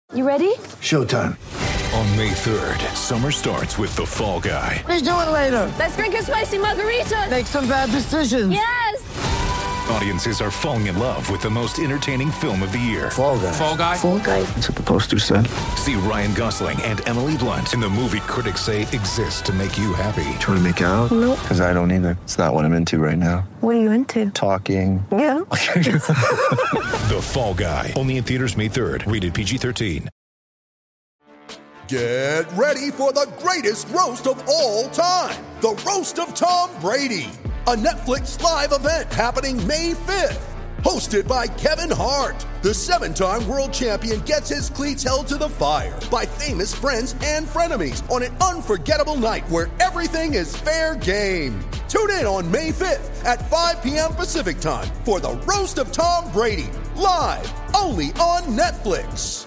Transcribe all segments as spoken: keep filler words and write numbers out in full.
You ready? Showtime. On May third, summer starts with The Fall Guy. Let's do it later. Let's drink a spicy margarita. Make some bad decisions. Yes! Audiences are falling in love with the most entertaining film of the year. Fall Guy. Fall Guy? Fall Guy. That's what the poster said. See Ryan Gosling and Emily Blunt in the movie critics say exists to make you happy. Trying to make it out? Nope. Because I don't either. It's not what I'm into right now. What are you into? Talking. Yeah. The Fall Guy. Only in theaters May third. Rated P G thirteen. Get ready for the greatest roast of all time. The Roast of Tom Brady. A Netflix live event happening May fifth. Hosted by Kevin Hart. The seven-time world champion gets his cleats held to the fire by famous friends and frenemies on an unforgettable night where everything is fair game. Tune in on May fifth at five p.m. Pacific time for the Roast of Tom Brady. Live only on Netflix.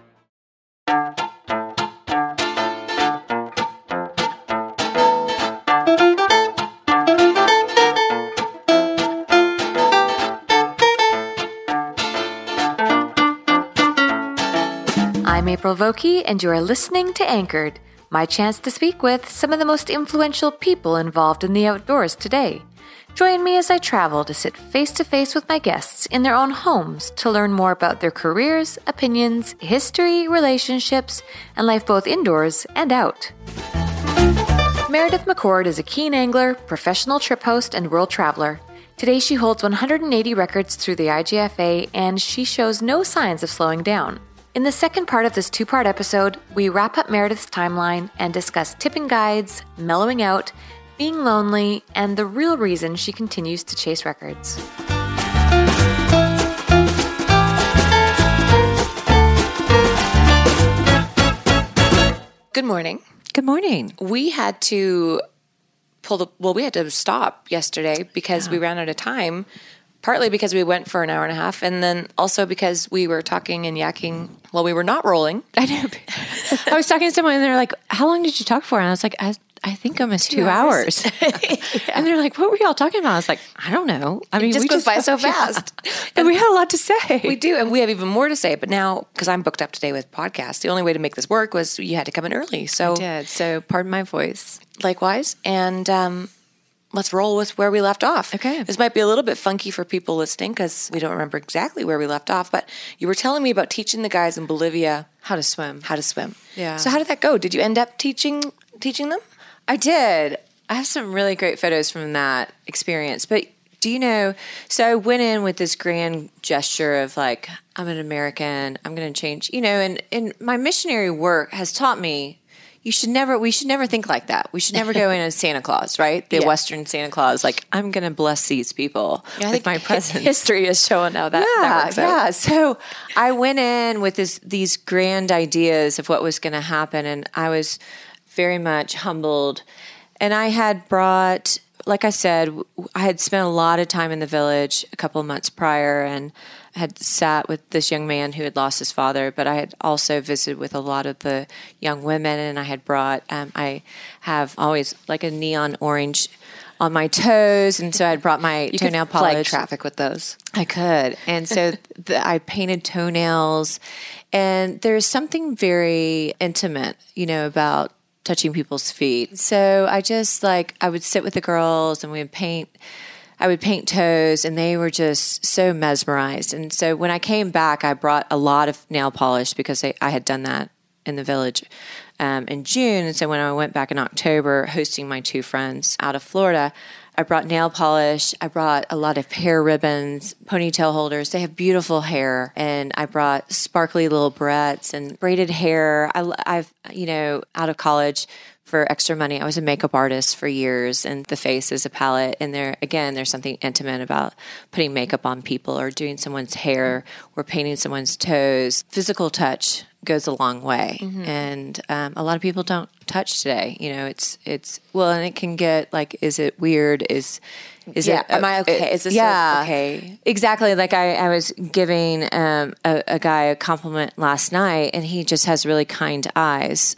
I'm April Vokey, and you are listening to Anchored, my chance to speak with some of the most influential people involved in the outdoors today. Join me as I travel to sit face-to-face with my guests in their own homes to learn more about their careers, opinions, history, relationships, and life both indoors and out. Meredith McCord is a keen angler, professional trip host, and world traveler. Today she holds one hundred eighty records through the I G F A, and she shows no signs of slowing down. In the second part of this two-part episode, we wrap up Meredith's timeline and discuss tipping guides, mellowing out, being lonely, and the real reason she continues to chase records. Good morning. Good morning. We had to pull the, well, we had to stop yesterday because yeah. we ran out of time. Partly because we went for an hour and a half, and then also because we were talking and yakking while we were not rolling. I know. I was talking to someone, and they're like, how long did you talk for? And I was like, I, I think almost two, two hours. hours. yeah. And they're like, what were y'all talking about? I was like, I don't know. I mean, it just we goes just by so fast. Yeah. And we had a lot to say. We do, and we have even more to say. But now, because I'm booked up today with podcasts, the only way to make this work was you had to come in early. So I did. So pardon my voice. Likewise. And um let's roll with where we left off. Okay. This might be a little bit funky for people listening because we don't remember exactly where we left off, but you were telling me about teaching the guys in Bolivia how to swim. How to swim. Yeah. So how did that go? Did you end up teaching teaching them? I did. I have some really great photos from that experience. But do you know, so I went in with this grand gesture of like, I'm an American, I'm going to change, you know, and, and my missionary work has taught me You should never, we should never think like that. We should never go in as Santa Claus, right? The yeah. Western Santa Claus. Like, I'm going to bless these people yeah, I with think my presence. History is showing how that, yeah, that works out. Yeah, so I went in with this, these grand ideas of what was going to happen, and I was very much humbled. And I had brought, like I said, I had spent a lot of time in the village a couple of months prior, and had sat with this young man who had lost his father, but I had also visited with a lot of the young women, and I had brought, um, I have always like a neon orange on my toes, and so I had brought my you toenail could polish. flag traffic with those. I could. And so the, I painted toenails, and there's something very intimate, you know, about touching people's feet. So I just like, I would sit with the girls and we would paint I would paint toes, and they were just so mesmerized. And so when I came back, I brought a lot of nail polish because I, I had done that in the village um, in June. And so when I went back in October, hosting my two friends out of Florida, I brought nail polish. I brought a lot of hair ribbons, ponytail holders. They have beautiful hair. And I brought sparkly little barrettes and braided hair. I, I've, you know, out of college, for extra money, I was a makeup artist for years, and the face is a palette. And there, again, there's something intimate about putting makeup on people or doing someone's hair or painting someone's toes. Physical touch goes a long way. Mm-hmm. And um, a lot of people don't touch today. You know, it's, it's, well, and it can get like, is it weird? Is, is yeah, it, am I okay? It, is this yeah, okay? Exactly. Like I, I was giving um, a, a guy a compliment last night, and he just has really kind eyes. Matt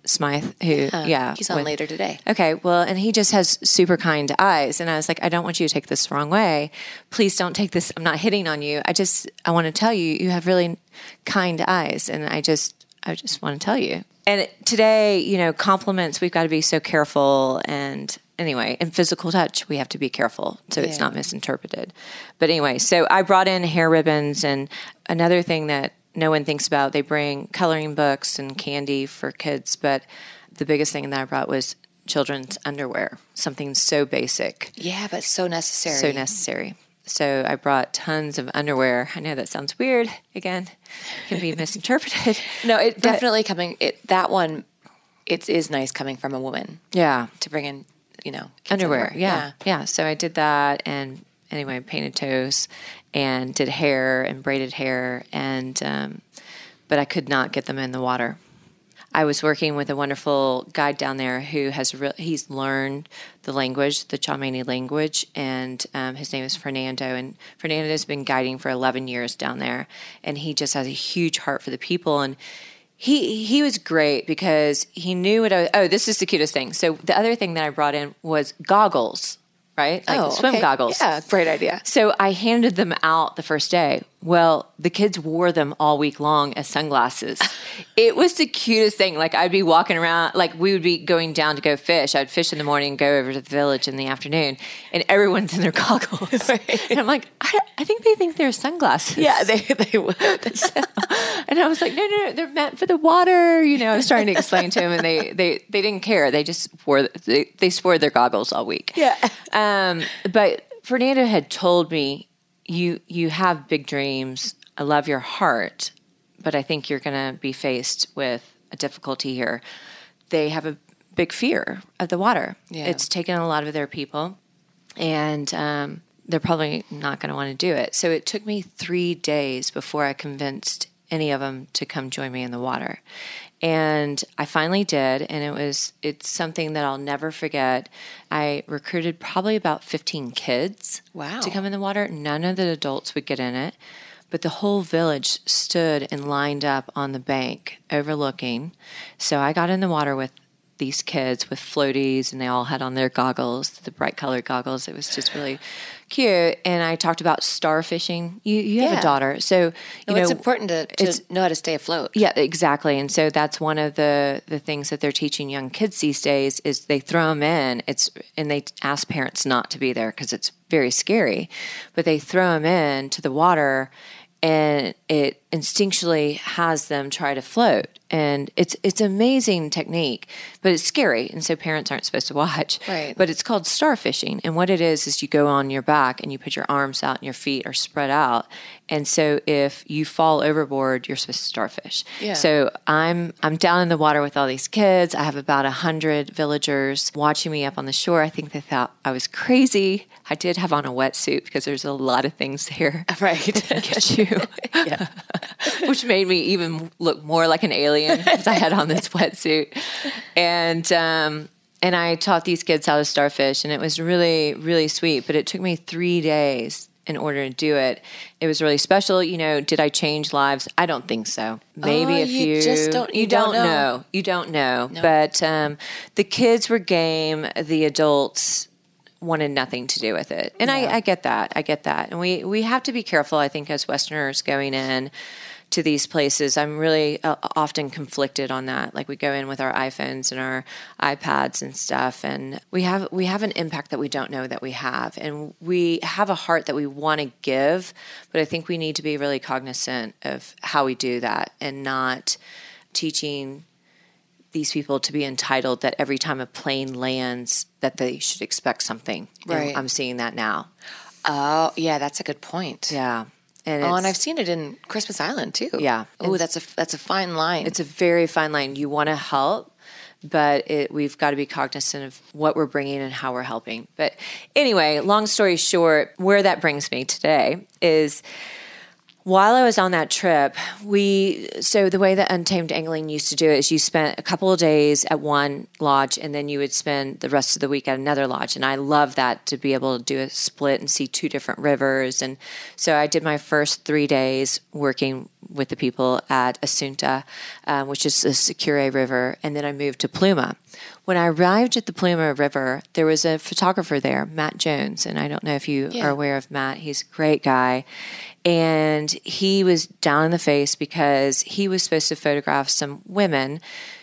Smythe, who, yeah. yeah he's on with, later today. Okay, well, and he just has super kind eyes. And I was like, I don't want you to take this the wrong way. Please don't take this. I'm not hitting on you. I just, I want to tell you, you have really kind eyes. And I just, I just want to tell you. And today, you know, compliments, we've got to be so careful. And anyway, in physical touch, we have to be careful so yeah. it's not misinterpreted. But anyway, so I brought in hair ribbons, and another thing that no one thinks about, they bring coloring books and candy for kids, but the biggest thing that I brought was children's underwear, something so basic. Yeah, but so necessary. So necessary. So I brought tons of underwear. I know that sounds weird. Again, can be misinterpreted. No, it but, definitely coming, it, that one, it is nice coming from a woman. Yeah. To bring in, you know, underwear. underwear. Yeah. yeah. Yeah. So I did that, and anyway, painted toes and did hair and braided hair, and um, but I could not get them in the water. I was working with a wonderful guide down there who has re- he's learned the language, the Chamani language, and um, his name is Fernando. And Fernando has been guiding for eleven years down there, and he just has a huge heart for the people. And he he was great because he knew what I was, oh, this is the cutest thing. So the other thing that I brought in was goggles. Right? Like oh, swim okay. goggles. Yeah, great idea. So I handed them out the first day. Well, the kids wore them all week long as sunglasses. It was the cutest thing. Like I'd be walking around, like we would be going down to go fish. I'd fish in the morning and go over to the village in the afternoon, and everyone's in their goggles. Right. And I'm like, I, I think they think they're sunglasses. Yeah, they, they would. So, and I was like, no, no, no, they're meant for the water. You know, I was trying to explain to them, and they, they, they didn't care. They just wore, they, they wore their goggles all week. Yeah. Um, but Fernando had told me, you you have big dreams. I love your heart, but I think you're going to be faced with a difficulty here. They have a big fear of the water. Yeah. It's taken a lot of their people, and um, they're probably not going to want to do it. So it took me three days before I convinced any of them to come join me in the water. And I finally did, and it was it's something that I'll never forget. I recruited probably about fifteen kids wow. to come in the water. None of the adults would get in it, but the whole village stood and lined up on the bank overlooking. So I got in the water with these kids with floaties, and they all had on their goggles, the bright colored goggles. It was just really cute. And I talked about starfishing. You you have yeah. a daughter, so you no, know it's important to, to it's, know how to stay afloat. Yeah, exactly. And so that's one of the the things that they're teaching young kids these days is they throw them in. It's and they ask parents not to be there because it's very scary, but they throw them in to the water, and it instinctually has them try to float. And it's it's amazing technique, but it's scary, and so parents aren't supposed to watch. Right. But it's called starfishing, and what it is is you go on your back and you put your arms out and your feet are spread out, and so if you fall overboard, you're supposed to starfish. Yeah. So I'm I'm down in the water with all these kids. I have about a hundred villagers watching me up on the shore. I think they thought I was crazy. I did have on a wetsuit because there's a lot of things there, right, that can get you, yeah. which made me even look more like an alien because I had on this wetsuit, and um, and I taught these kids how to starfish, and it was really really sweet. But it took me three days in order to do it. It was really special. You know, did I change lives? I don't think so. Maybe oh, a few. You just don't. You, you don't, don't know. know. You don't know. No. But um, the kids were game. The adults wanted nothing to do with it. And yeah. I, I get that. I get that. And we, we have to be careful, I think, as Westerners going in to these places. I'm really uh, often conflicted on that. Like we go in with our iPhones and our iPads and stuff, and we have we have an impact that we don't know that we have. And we have a heart that we want to give, but I think we need to be really cognizant of how we do that and not teaching these people to be entitled that every time a plane lands that they should expect something. Right. And I'm seeing that now. Oh, yeah, that's a good point. Yeah. And oh, and I've seen it in Christmas Island too. Yeah. Oh, that's a that's a fine line. It's a very fine line. You want to help, but it, we've got to be cognizant of what we're bringing and how we're helping. But anyway, long story short, where that brings me today is While I was on that trip, we, so the way that Untamed Angling used to do it is you spent a couple of days at one lodge and then you would spend the rest of the week at another lodge. And I love that, to be able to do a split and see two different rivers. And so I did my first three days working with the people at Asunta, um, which is the Secure River. And then I moved to Pluma. When I arrived at the Pluma River, there was a photographer there, Matt Jones. And I don't know if you Yeah. are aware of Matt. He's a great guy. And he was down in the face because he was supposed to photograph some women.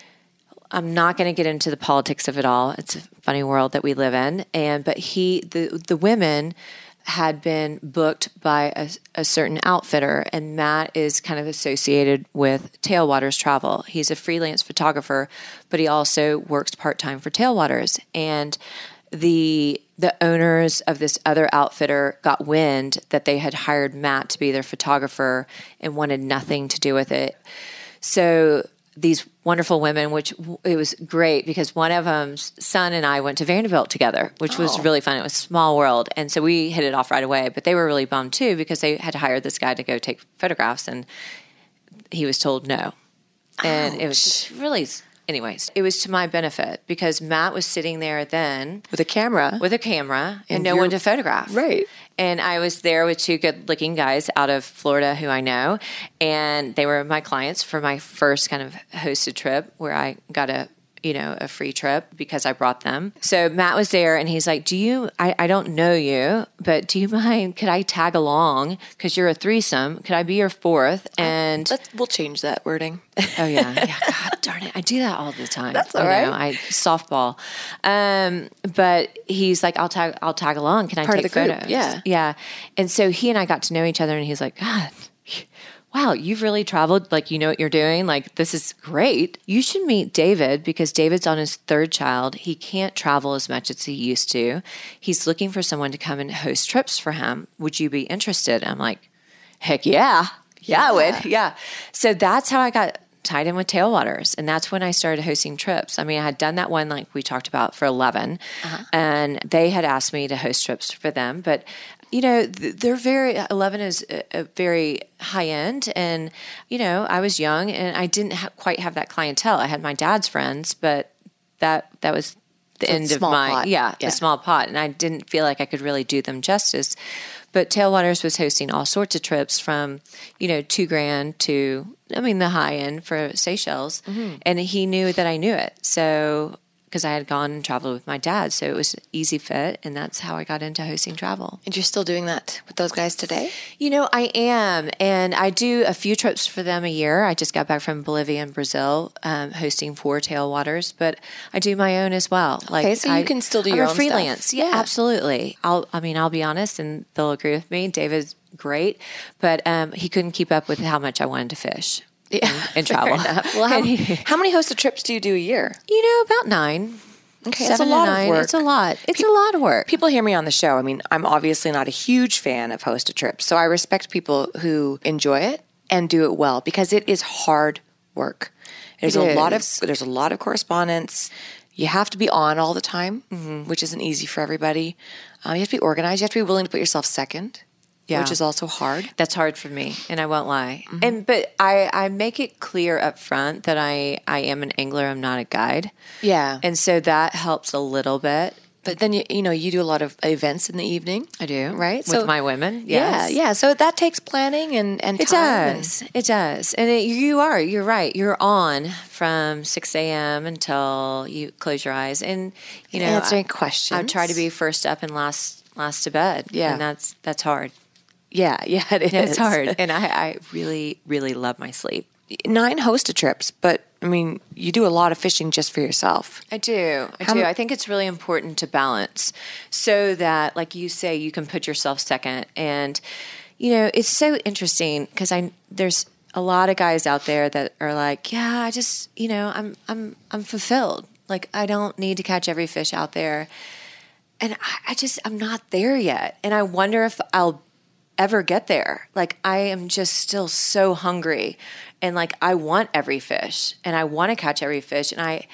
I'm not going to get into the politics of it all. It's a funny world that we live in. And but he, the the women had been booked by a, a certain outfitter, and Matt is kind of associated with Tailwaters Travel. He's a freelance photographer, but he also works part-time for Tailwaters. And the the owners of this other outfitter got wind that they had hired Matt to be their photographer and wanted nothing to do with it. So these wonderful women, which it was great because one of them's son and I went to Vanderbilt together, which Oh. was really fun. It was a small world. And so we hit it off right away, but they were really bummed too because they had hired this guy to go take photographs and he was told no. And it was just really, anyways, it was to my benefit because Matt was sitting there then With a camera. with a camera and, And no you're- one to photograph. Right. And I was there with two good looking guys out of Florida who I know. And they were my clients for my first kind of hosted trip where I got a, you know, a free trip because I brought them. So Matt was there and he's like, do you, I, I don't know you, but do you mind, could I tag along? Because you're a threesome. Could I be your fourth? And Let's, we'll change that wording. oh yeah, yeah. God darn it, I do that all the time. That's all you right. know, I softball, um, but he's like, I'll tag, I'll tag along. Can I Part of take the group, photos? yeah. yeah. And so he and I got to know each other, and he's like, God, wow, you've really traveled. Like, you know what you're doing. Like, this is great. You should meet David because David's on his third child. He can't travel as much as he used to. He's looking for someone to come and host trips for him. Would you be interested? I'm like, heck yeah. Yeah, I would. Yeah. So that's how I got tied in with Tailwaters. And that's when I started hosting trips. I mean, I had done that one like we talked about for eleven, Uh-huh. and they had asked me to host trips for them. But, you know, th- they're very, eleven is a, a very high end. And, you know, I was young and I didn't ha- quite have that clientele. I had my dad's friends, but that, that was the So end of small my, pot. yeah, Yeah. a small pot. And I didn't feel like I could really do them justice. But Tailwaters was hosting all sorts of trips from, you know, two grand to, I mean, the high end for Seychelles. Mm-hmm. And he knew that I knew it. So, because I had gone and traveled with my dad. So it was an easy fit. And that's how I got into hosting travel. And you're still doing that with those guys today? You know, I am. And I do a few trips for them a year. I just got back from Bolivia and Brazil um, hosting for Tailwaters, but I do my own as well. Like, Okay, so you I- can still do I'm your a own freelance. stuff. Yeah, Yeah. absolutely. I'll, I mean, I'll be honest and they'll agree with me. David's great, but um, he couldn't keep up with how much I wanted to fish Yeah. and, and travel. Well, how, And he- how many hosted trips do you do a year? you know, about nine. Okay, that's a Seven to lot of nine. work. It's a lot. It's a lot of work. People hear me on the show. I mean, I'm obviously not a huge fan of hosted trips. So I respect people who enjoy it and do it well because it is hard work. There's It a lot of is. there's a lot of correspondence. You have to be on all the time, Mm-hmm. which isn't easy for everybody. Um, you have to be organized. You have to be willing to put yourself second, Yeah. which is also hard. That's hard for me, and I won't lie. And but I, I make it clear up front that I, I am an angler. I'm not a guide. Yeah. And so that helps a little bit. But then you you know you do a lot of events in the evening. I do. Right? With So- my women. Yeah, Yes. yeah. So that takes planning and and It time and- does. It does. And it, you are, you're right. You're on from six a.m. until you close your eyes. And, you know, answering I, questions. I try to be first up and last last to bed. Yeah. And that's that's hard. Yeah, yeah, it is. It's hard. And I, I really, really love my sleep. Nine hosted trips, but I mean, you do a lot of fishing just for yourself. I do. I How do. m- I think it's really important to balance so that, like you say, you can put yourself second. And, you know, it's so interesting because I there's a lot of guys out there that are like, yeah, I just, you know, I'm I'm I'm fulfilled. Like I don't need to catch every fish out there. And I, I just I'm not there yet. And I wonder if I'll ever get there. Like I am just still so hungry and like I want every fish and I want to catch every fish and I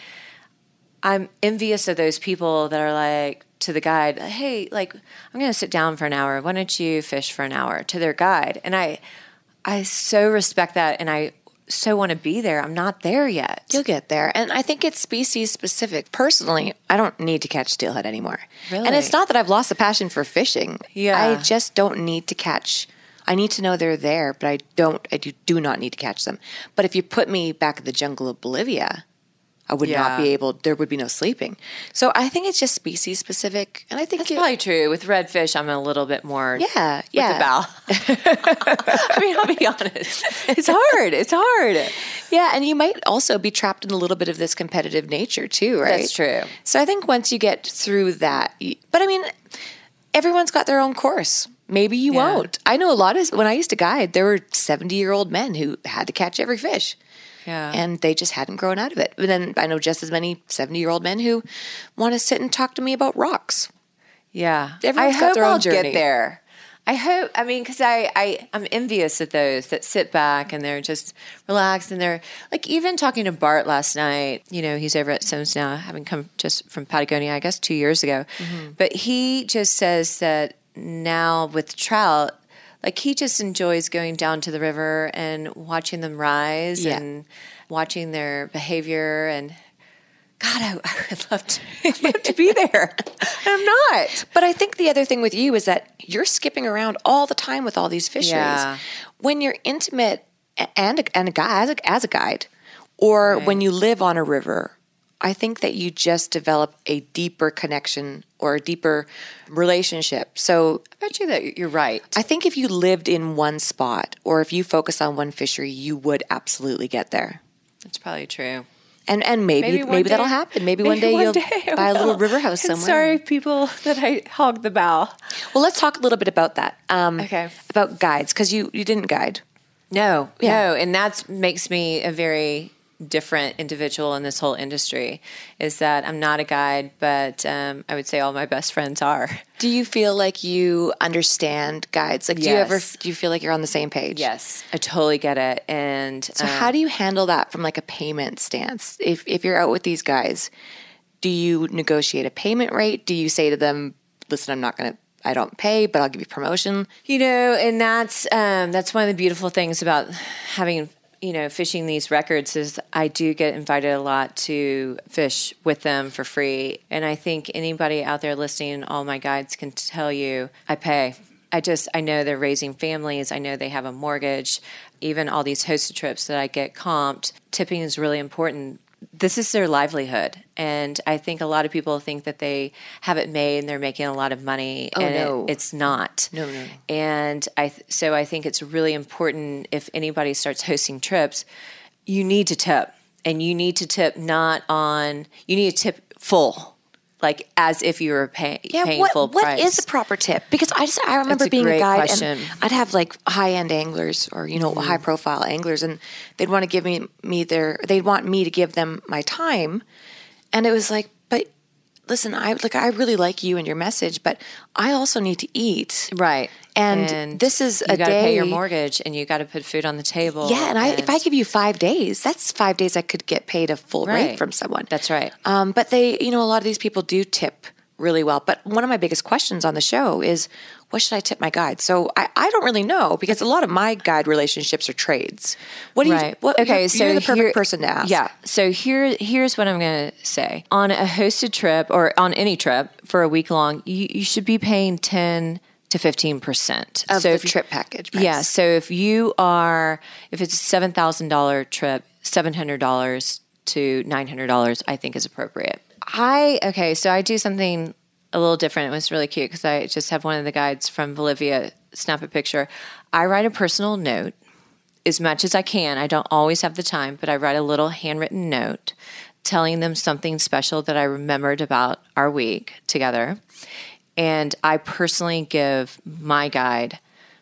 I'm envious of those people that are like to the guide, hey, like I'm going to sit down for an hour. Why don't you fish for an hour to their guide? And I I so respect that, and I so want to be there. I'm not there yet. You'll get there. And I think it's species specific. Personally, I don't need to catch steelhead anymore. Really? And it's not that I've lost the passion for fishing. Yeah. I just don't need to catch. I need to know they're there, but I don't, I do, do not need to catch them. But if you put me back in the jungle of Bolivia, I would Yeah. not be able, there would be no sleeping. So I think it's just species specific. And I think That's it, probably true. With redfish, I'm a little bit more yeah, with yeah. the bow. I mean, I'll be honest. It's hard. It's hard. Yeah, and you might also be trapped in a little bit of this competitive nature too, right? That's true. So I think once you get through that, you- but I mean, everyone's got their own course. Maybe you Yeah. won't. I know a lot of, when I used to guide, there were seventy-year-old men who had to catch every fish. Yeah. And they just hadn't grown out of it. But then I know just as many seventy-year-old men who want to sit and talk to me about rocks. Yeah. Everyone's I got hope their own I'll journey. get there. I hope, I mean, because I, I, I'm envious of those that sit back and they're just relaxed and they're, like, even talking to Bart last night, you know, he's over at Sims now, having come just from Patagonia, I guess, two years ago. Mm-hmm. But he just says that now with trout, like, he just enjoys going down to the river and watching them rise Yeah. and watching their behavior. And God, I, I would love to, I'd love to be there. I'm not. But I think the other thing with you is that you're skipping around all the time with all these fisheries. Yeah. When you're intimate a- and a, and a guy as a, as a guide, or Right. when you live on a river, I think that you just develop a deeper connection or a deeper relationship. So I bet you that you're right. I think if you lived in one spot or if you focus on one fishery, you would absolutely get there. That's probably true. And and maybe maybe, one day- that'll happen. Maybe, one day one you'll day I buy a little will. river house And somewhere. sorry, people, that I hogged the bow. Well, let's talk a little bit about that. Um, Okay. About guides, because you, you didn't guide. No, Yeah. no, and that makes me a very different individual in this whole industry. Is that I'm not a guide, but um, I would say all my best friends are. Do you feel like you understand guides? Like, do you ever Yes. do you feel like you're on the same page? Yes, I totally get it. And So how do you handle that from like a payment stance? If if you're out with these guys, do you negotiate a payment rate? Do you say to them, "Listen, I'm not going to. I don't pay, but I'll give you promotion." You know, and that's um, that's one of the beautiful things about having, you know, fishing these records is I do get invited a lot to fish with them for free. And I think anybody out there listening, all my guides can tell you, I pay. I just, I know they're raising families. I know they have a mortgage. Even all these hosted trips that I get comped, tipping is really important. This is their livelihood. And I think a lot of people think that they have it made and they're making a lot of money. Oh, and no. it, it's not. No, no. And I, th- so I think it's really important if anybody starts hosting trips, you need to tip, and you need to tip not on, you need to tip full, like as if you were pay, Yeah, paying what, full what price. is a proper tip? Because I just I remember a being a great guide question. and I'd have like high end anglers or you know Mm-hmm. high profile anglers, and they'd want to give me me their they'd want me to give them my time, and it was like, but listen, I like I really like you and your message, but I also need to eat, Right. And, this is you a gotta day. pay your mortgage and you got to put food on the table. Yeah, and I, if I give you five days, that's five days I could get paid a full rate Right. from someone. That's right. Um, but they, you know, a lot of these people do tip really well. But one of my biggest questions on the show is, what should I tip my guide? So I, I don't really know because a lot of my guide relationships are trades. What do you? Right. What, okay, you're, so you're the perfect here- person to ask. Yeah. So here, here's what I'm going to say. On a hosted trip or on any trip for a week long, you, you should be paying ten to fifteen percent of so the if you- trip package. Price. Yeah. So if you are, if it's a seven thousand dollars trip, seven hundred dollars to nine hundred dollars, I think is appropriate. I, okay, so I do something a little different. It was really cute because I just have one of the guides from Bolivia snap a picture. I write a personal note as much as I can. I don't always have the time, but I write a little handwritten note telling them something special that I remembered about our week together. And I personally give my guide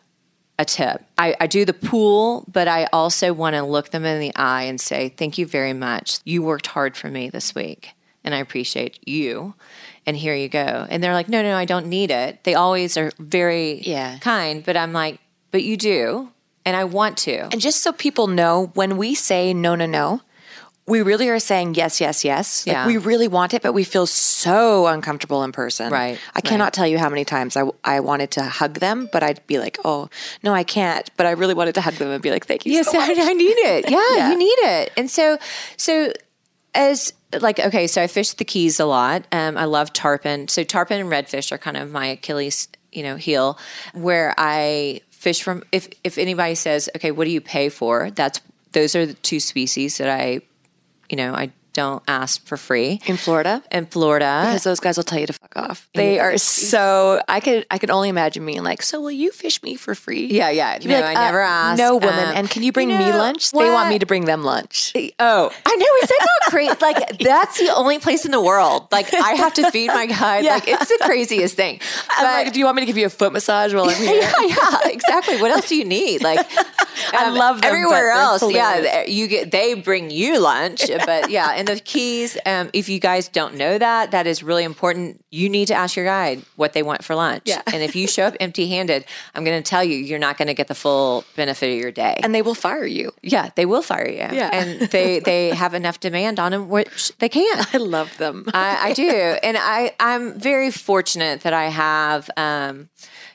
a tip. I, I do the pool, but I also want to look them in the eye and say, thank you very much. You worked hard for me this week, and I appreciate you. And here you go. And they're like, no, no, I don't need it. They always are very Yeah. kind, but I'm like, but you do, and I want to. And just so people know, when we say no, no, no, we really are saying yes, yes, yes. Like Yeah. we really want it, but we feel so uncomfortable in person. Right, I cannot right. tell you how many times I, I wanted to hug them, but I'd be like, oh, no, I can't. But I really wanted to hug them and be like, thank you Yes, so much. I, I need it. Yeah, Yeah. you need it. And so, so as like, okay, so I fish the Keys a lot. Um, I love tarpon. So tarpon and redfish are kind of my Achilles, you know, heel, where I fish from. If if anybody says, okay, what do you pay for? That's those are the two species that I, you know, I don't ask for free In Florida? in Florida. Because those guys will tell you to fuck off. They are so. I could. I could only imagine being like, "So will you fish me for free?" Yeah, yeah. You'd be No, like, I never uh, ask. No, woman. Um, and can you bring you me know, lunch? They want what? me to bring them lunch. Oh, I know. Is that not crazy? Like, that's the only place in the world. Like, I have to feed my guide. Yeah. Like, it's the craziest thing. I'm But- like, do you want me to give you a foot massage while I'm here? yeah, yeah, exactly. What else do you need? Like, I um, love them, everywhere but they're else. Yeah, hilarious. th- you get they bring you lunch, but yeah, and the Keys. Um, if you guys don't know that, that is really important. You need to ask your guide what they want for lunch. Yeah. And if you show up empty-handed, I'm going to tell you, you're not going to get the full benefit of your day. And they will fire you. yeah, they will fire you. Yeah. and they they have enough demand on them, which they can't. I love them. I, I do, and I I'm very fortunate that I have um,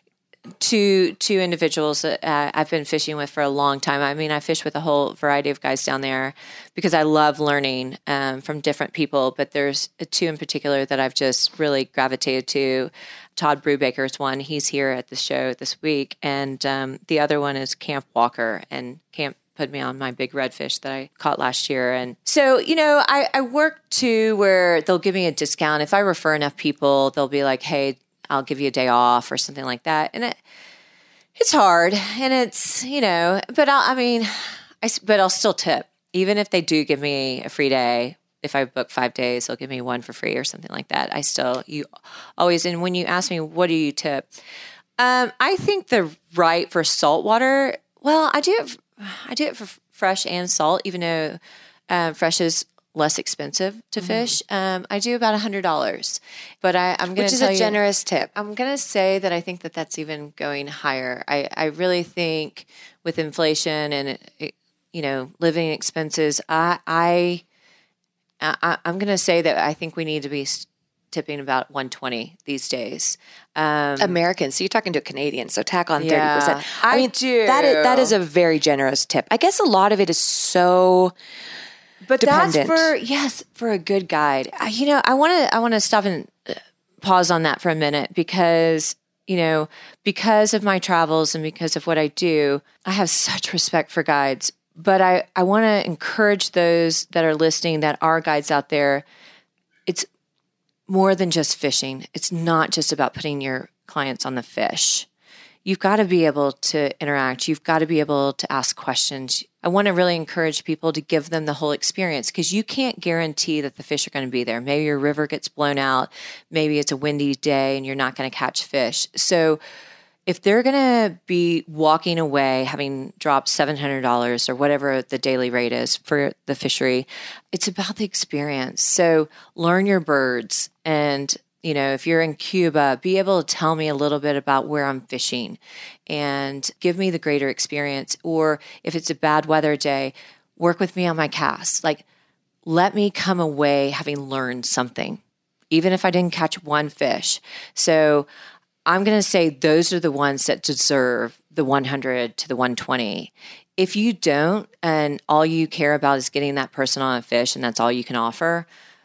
two two individuals that uh, I've been fishing with for a long time. I mean, I fish with a whole variety of guys down there because I love learning um, from different people. But there's two in particular that I've just really gravitated to. Todd Brubaker is one. He's here at the show this week, and um, the other one is Camp Walker, and Camp put me on my big redfish that I caught last year. And so, you know, I, I work to where they'll give me a discount. If I refer enough people, they'll be like, hey, I'll give you a day off or something like that. And it, it's hard and it's, you know, but I'll, I mean, I, s- but I'll still tip. Even if they do give me a free day, if I book five days, they'll give me one for free or something like that. I still, you always, and when you ask me, what do you tip? Um, I think the right for saltwater, well, I do it, I do it for fresh and salt, even though um, fresh is less expensive to fish. Um, I do about a hundred dollars, but I, I'm going to Which is tell a you, generous tip. I'm going to say that I think that that's even going higher. I, I really think with inflation and, it, you know, living expenses, I, I, I I'm going to say that I think we need to be s- tipping about one twenty these days. Um, Americans. So you're talking to a Canadian. So tack on thirty Yeah, percent. I mean, do. That is, that is a very generous tip. I guess a lot of it is so. But dependent. that's for yes, for a good guide. I, you know, I want to I want to stop and uh, pause on that for a minute because you know because of my travels and because of what I do, I have such respect for guides. But I I want to encourage those that are listening that are guides out there. It's more than just fishing. It's not just about putting your clients on the fish. You've got to be able to interact. You've got to be able to ask questions. I want to really encourage people to give them the whole experience because you can't guarantee that the fish are going to be there. Maybe your river gets blown out. Maybe it's a windy day and you're not going to catch fish. So if they're going to be walking away having dropped seven hundred dollars or whatever the daily rate is for the fishery, it's about the experience. So learn your birds and you know, if you're in Cuba, be able to tell me a little bit about where I'm fishing and give me the greater experience. Or if it's a bad weather day, work with me on my cast. Like, let me come away having learned something, even if I didn't catch one fish. So I'm going to say those are the ones that deserve the one hundred to the one twenty. If you don't, and all you care about is getting that person on a fish and that's all you can offer,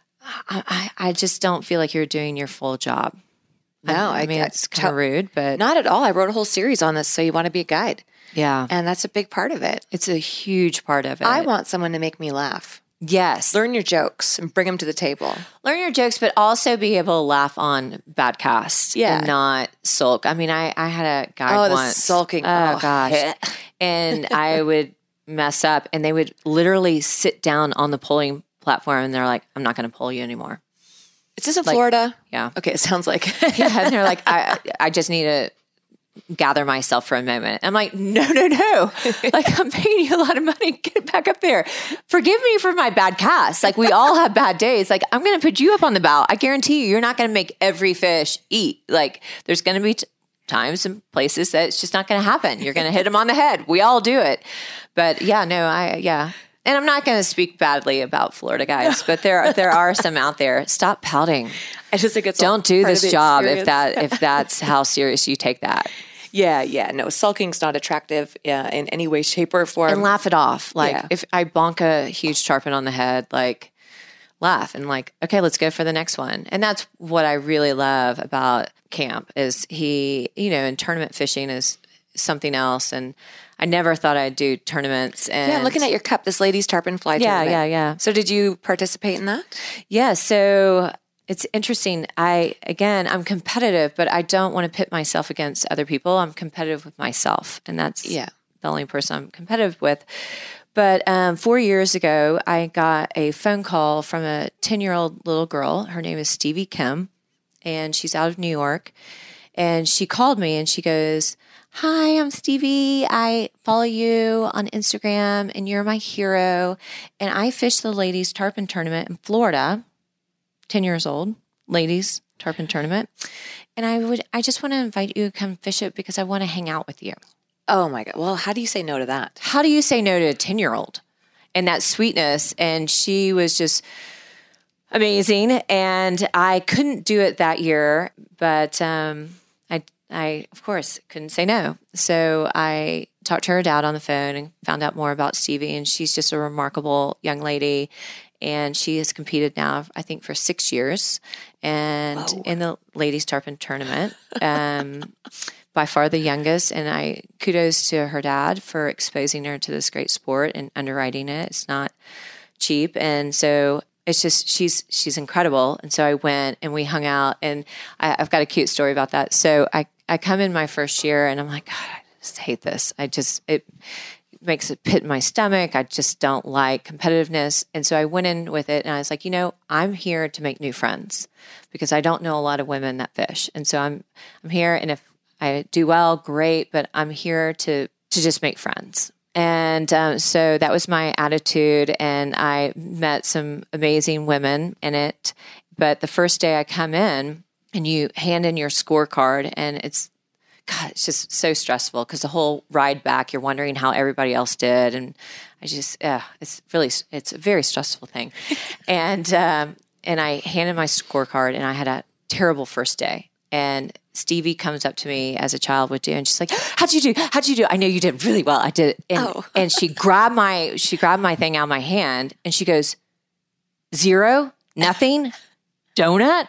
I, I just don't feel like you're doing your full job. No, I, I I- mean, I it's kind tell- of rude, but Not at all. I wrote a whole series on this. So you want to be a guide. yeah, And that's a big part of it. it's a huge part of it. I want someone to make me laugh. yes, Learn your jokes and bring them to the table. learn your jokes, but also be able to laugh on bad casts Yeah. and not sulk. I mean, I, I had a guy Oh, the once. sulking. Oh, Oh. gosh. And I would mess up and they would literally sit down on the polling platform and they're like, I'm not going to pull you anymore. Is this in Florida? Yeah. Okay, it sounds like. Yeah, and they're like, I, I just need to gather myself for a moment. I'm like, no, no, no. Like, I'm paying you a lot of money. Get back up there. Forgive me for my bad cast. Like, we all have bad days. Like, I'm going to put you up on the bow. I guarantee you, you're not going to make every fish eat. Like, there's going to be t- times and places that it's just not going to happen. You're going to hit them on the head. We all do it. But yeah, no, I, yeah. And I'm not going to speak badly about Florida guys, but there there are some out there. Stop pouting. I just think it's don't do this job experience. if that if that's how serious you take that. Yeah, yeah. No, sulking's not attractive yeah, in any way, shape, or form. And laugh it off. Like Yeah. if I bonk a huge tarpon on the head, like laugh and like, okay, let's go for the next one. And that's what I really love about camp is he, you know, and tournament fishing is something else. And I never thought I'd do tournaments. And Yeah, I'm looking at your cup, this lady's tarpon fly Yeah, tournament. yeah, yeah. So did you participate in that? Yeah, so it's interesting. I, again, I'm competitive, but I don't want to pit myself against other people. I'm competitive with myself, and that's Yeah. the only person I'm competitive with. But um, four years ago, I got a phone call from a ten-year-old little girl. Her name is Stevie Kim, and she's out of New York. And she called me, and she goes, "Hi, I'm Stevie. I follow you on Instagram, and you're my hero. And I fished the ladies tarpon tournament in Florida, ten years old, ladies tarpon tournament. And I would, I just want to invite you to come fish it because I want to hang out with you." Oh my God. Well, how do you say no to that? How do you say no to a ten-year-old? And that sweetness. And she was just amazing. And I couldn't do it that year, but um, I, I, of course, couldn't say no. So I talked to her dad on the phone and found out more about Stevie. And she's just a remarkable young lady. And she has competed now, I think, for six years and Whoa. in the ladies tarpon tournament. Um, by far the youngest. And I kudos to her dad for exposing her to this great sport and underwriting it. It's not cheap. And so it's just, she's, she's incredible. And so I went and we hung out, and I, I've got a cute story about that. So I, I come in my first year and I'm like, God, I just hate this. I just, it makes a pit in my stomach. I just don't like competitiveness. And so I went in with it and I was like, you know, I'm here to make new friends because I don't know a lot of women that fish. And so I'm, I'm here. And if I do well, great, but I'm here to to just make friends. And um, so that was my attitude, and I met some amazing women in it. But the first day I come in, and you hand in your scorecard, and it's, God, it's just so stressful because the whole ride back, you're wondering how everybody else did. And I just, uh, it's really, it's a very stressful thing. and um, and I handed my scorecard, and I had a terrible first day. And Stevie comes up to me as a child would do, and she's like, "How'd you do? How'd you do? I know you did really well. I did." And, Oh. and she grabbed my she grabbed my thing out of my hand, and she goes, "Zero, nothing, donut."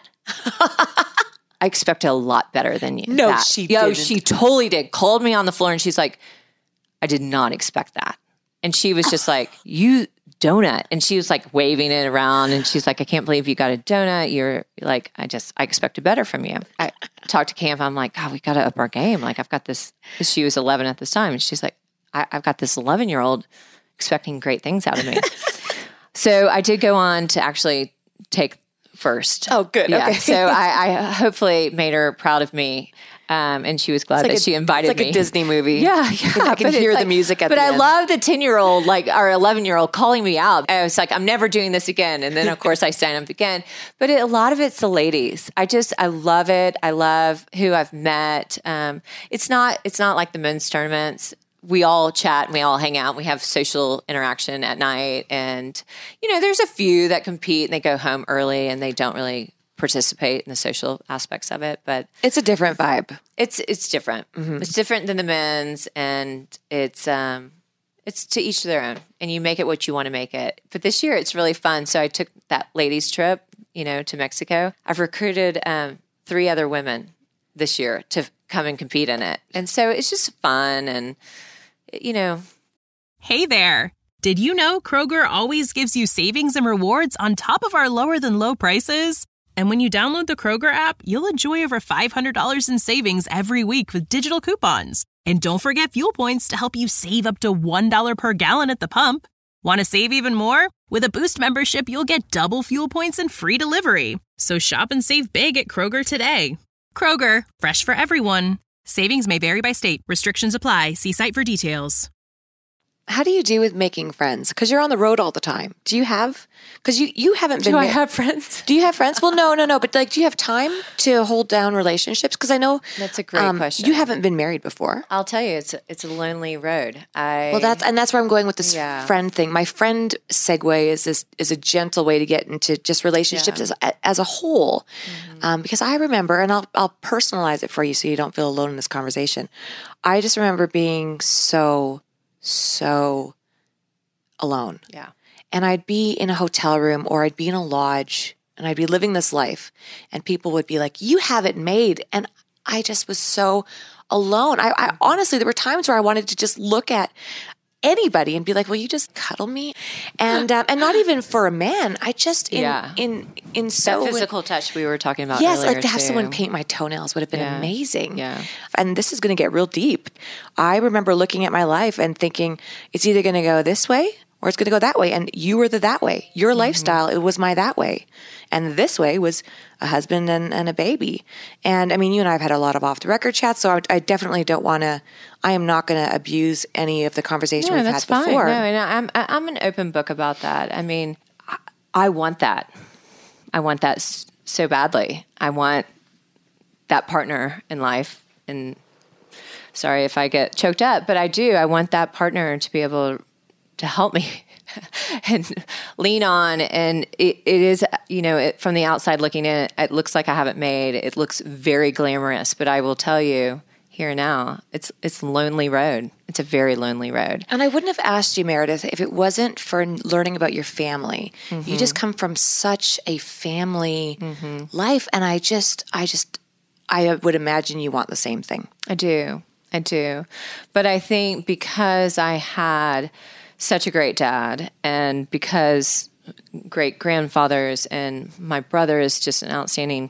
I expected a lot better than you. No, that. she Yo, didn't. she totally did. Called me on the floor, and she's like, "I did not expect that." And she was just like, "You donut," and she was like waving it around, and she's like, "I can't believe you got a donut. You're like, I just, I expected better from you." I talked to camp. I'm like, "God, we got to up our game." Like, I've got this. She was eleven at this time, and she's like, I, "I've got this eleven year old expecting great things out of me." So I did go on to actually take first. Oh, good. Yeah. Okay. So I, I hopefully made her proud of me. Um, and she was glad It's like that a- she invited it's like me. a Disney movie. Yeah, yeah. I can but it's hear the like- music at But the I end. love the ten-year-old, like our eleven-year-old, calling me out. I was like, I'm never doing this again. And then, of course, I sign up again. But it, a lot of it's the ladies. I just, I love it. I love who I've met. Um, it's not, it's not like the men's tournaments. We all chat and we all hang out. We have social interaction at night. And, you know, there's a few that compete and they go home early and they don't really participate in the social aspects of it. But It's a different vibe. it's it's different. It's different than the men's, and it's um it's to each their own. And you make it what you want to make it. But this year it's really fun. So I took that ladies trip, you know, to Mexico. I've recruited um, three other women this year to come and compete in it, and so it's just fun. And you know, Hey there. Did you know Kroger always gives you savings and rewards on top of our lower than low prices? And when you download the Kroger app, you'll enjoy over five hundred dollars in savings every week with digital coupons. And don't forget fuel points to help you save up to one dollar per gallon at the pump. Want to save even more? With a Boost membership, you'll get double fuel points and free delivery. So shop and save big at Kroger today. Kroger, fresh for everyone. Savings may vary by state. Restrictions apply. See site for details. How do you do with making friends? Because you're on the road all the time. Do you have? Because you you haven't been. Do I ma- have friends? Do you have friends? Well, no, no, no. But like, do you have time to hold down relationships? Because I know That's a great question. You haven't been married before. I'll tell you, it's it's a lonely road. I Well, that's and that's where I'm going with this Yeah. friend thing. My friend segue is this is a gentle way to get into just relationships Yeah. as as a whole, um, because I remember, and I'll I'll personalize it for you so you don't feel alone in this conversation. I just remember being so so alone. yeah. And I'd be in a hotel room or I'd be in a lodge and I'd be living this life and people would be like, you have it made. And I just was so alone. I, I honestly, there were times where I wanted to just look at anybody and be like, will you just cuddle me? And um, and not even for a man. I just, in, Yeah. in, in That so physical touch we were talking about Yes, earlier, like to have too. someone paint my toenails would have been Yeah. amazing. Yeah. And this is going to get real deep. I remember looking at my life and thinking, it's either going to go this way or it's going to go that way. And you were the that way. Your Mm-hmm. lifestyle, it was my that way. And this way was a husband and, and a baby. And I mean, you and I have had a lot of off the record chats, so I, I definitely don't want to, I am not going to abuse any of the conversation No, we've that's had fine. before. No, and I'm I- I'm an open book about that. I mean, I, I want that. I want that s- so badly. I want that partner in life. And sorry if I get choked up, but I do. I want that partner to be able to help me and lean on. And it, it is, you know, it, from the outside looking in, it looks like I haven't made. It looks very glamorous, but I will tell you here now, it's it's a lonely road. It's a very lonely road. And I wouldn't have asked you, Meredith, if it wasn't for learning about your family. Mm-hmm. You just come from such a family life, and I just, I just, I would imagine you want the same thing. I do. I do. But I think because I had such a great dad and because great grandfathers and my brother is just an outstanding